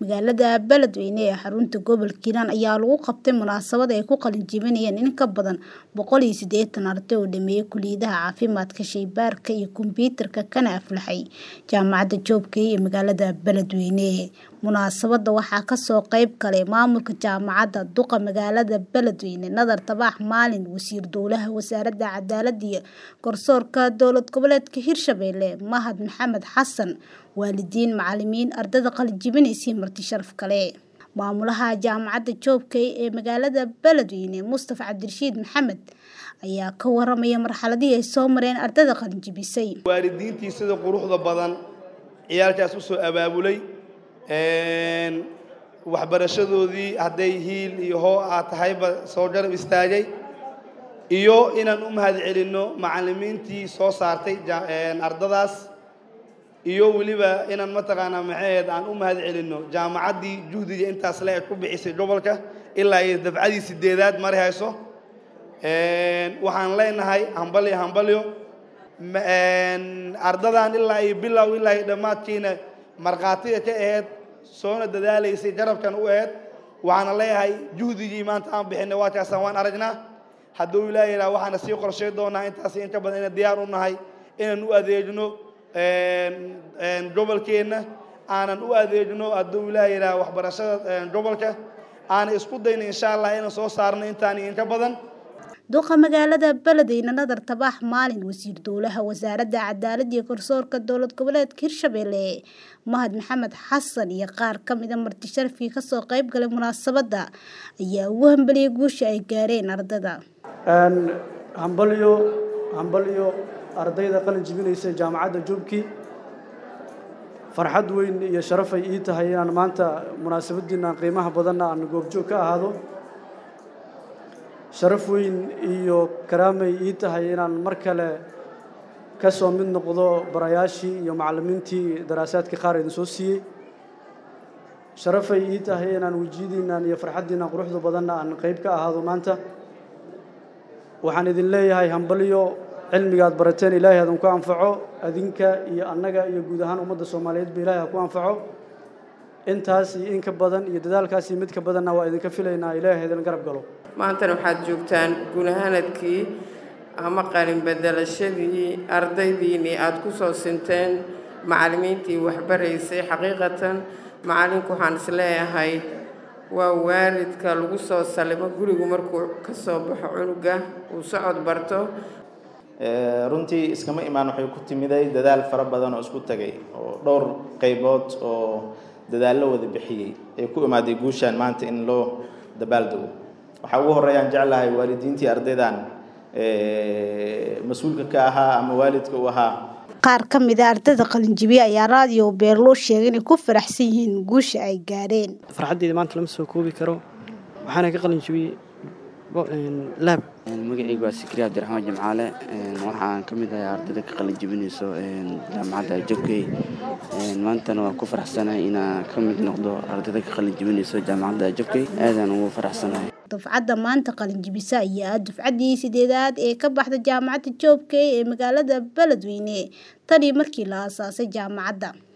magaalada Beledweyne ee xarunta gobolka Hiiraan ayaa lagu qabtay munaasabad ay ku qalin jebinayeen in ka badan 180 arday oo dhameeyay kulliyadaha caafimaadka, shaybaarka iyo kombiyuutarka kana aflaxay jaamacadda Joobkay ee magaalada Beledweyne. Munaasabadda waxaa ka soo qayb galay maamulka jaamacadda, duqa magaalada Beledweyne Nadar Tabax Maalin, wasiir dowlaha wasaaradda cadaaladda iyo garsoorka dowlad goboleedka Hirshabelle Mahad Maxamed Xasan, waalidiin, macallimiin, ardayda qalin jebinaysay marti sharaf kale. Maamulaha jaamacadda Joobkay ee magaalada Beledweyne Mustafa Cabdirashiid Maxamed ayaa ka waramaya marxaladii ay soo mareen ardayda qalin jebisay. waalidiintii sida quruxda badan ciyaalkaas u soo abaabulay waxbarashadoodii hadday hiil iyo hoo aad tahayba soo garab istaagay, iyo inaan u mahad celinno macallimiintii soo saartay ardadaas, iyo weliba inaan mataqaanaa maxayd aan u mahad celinno jaamacaddii juhdiga intaas le ku bixisay gobolka ilaa ay dafcadii 8aad mari hayso. waxaan leenahay hambalyo ardadan ilaa ay bilow ilaa ay dhammaadkiina marqaatiga ka ahayd, soona dadaalaysay garabkan u ahayd. waxaana leeyahay juhdigii maanta aan bixinay waa kaasaan waan aragnaa. hadduu ilaahay ilaa waxaana sii qorshay doonaa intaas inta badan inaan diyaar u nahay inaan u adeegno gobolkeenna, aanan u adeegno hadduu ilaahay ilaa waxbarashada gobolka aan isku dayno insha Allah inaan soo saarno intaan inta badan. duqa magaalada Beledweyne Nadar Tabax Maalin, wasiir dowlaha wasaaradda cadaaladda iyo garsoorka dowlad goboleedka Hirshabelle Mahad Maxamed Xasan iyo qaar ka mid ah marti sharafkii ka soo qayb galay munaasabadda ayaa ugu hambaliyay guusha ay gaareen ardayda. hambalyo ardayda qalin jebinaysa jaamacadda Joobkay. farxad weyn iyo sharaf ay ii tahay inaan maanta munaasabadiina qiimaha badan aan goobjoog ka ahaado. sharaf weyn iyo karaamay ii tahay inaan mar kale ka soo mid noqdo barayaashii iyo macallimiintii daraasaadka qaar idin soo siiyey. sharafay ii tahay inaan wajidiinaan iyo farxadiinaan quruxda badanna aan qayb ka ahaado maanta. waxaan idin leeyahay hambalyo, cilmigaad barateen ilaahay adan ku anfaco, adinka iyo annaga iyo guud ahaan ummadda Soomaaliyeed ba ilaahay ku anfaco. intaas iyo in ka badan iyo dadaalkaas iyo mid ka badanna waa idinka filaynaa, ilaahay idin garab galo. maantana waxaad joogtaan gunahanadkii ama qalin bedelashadii ardaydiinii aad ku soo sinteen macallimiintii waxbaraysay. xaqiiqatan macallinku waxaan isleeyahay waa waalidka lagu soo salimo gurigu markuu ka soo baxo cunuga uu socod barto. runtii iskama imaan waxay ku timiday dadaal fara badan oo isku tagay oo dhowr qaybood oo dadaallo wada bixiyay ay ku imaaday guushaan maanta in loo dabaaldego. waxaa ugu horeeyaan jeclahay waalidiintii ardaydan mas'uulka ka ahaa ama waalidka u ahaa. qaar ka mid ah ardayda qalin jebiya ayaa raadiyo Beerlo sheegay in ku faraxsan yihiin guusha ay gaareen. farxaddeeda maanta lama soo koobi karo. waxaana ka qalin jebiyay lab. magacaygu waa Sikri Cabdiraxmaan Jimcaale. waxaan ka mid ahay ardayda ka qalin jebinayso jaamacadda Joobkay. maantana waan ku faraxsanahay inaan ka mid noqdo ardayda ka qalin jebinayso jaamacadda Joobkay. aadaan ugu faraxsanahay. dufcadda maanta qalin jebisa ayaa dufcaddii 8aad ee ka baxda jaamacadda Joobkay ee magaalada Beledweyne tani markii la aasaasay jaamacadda.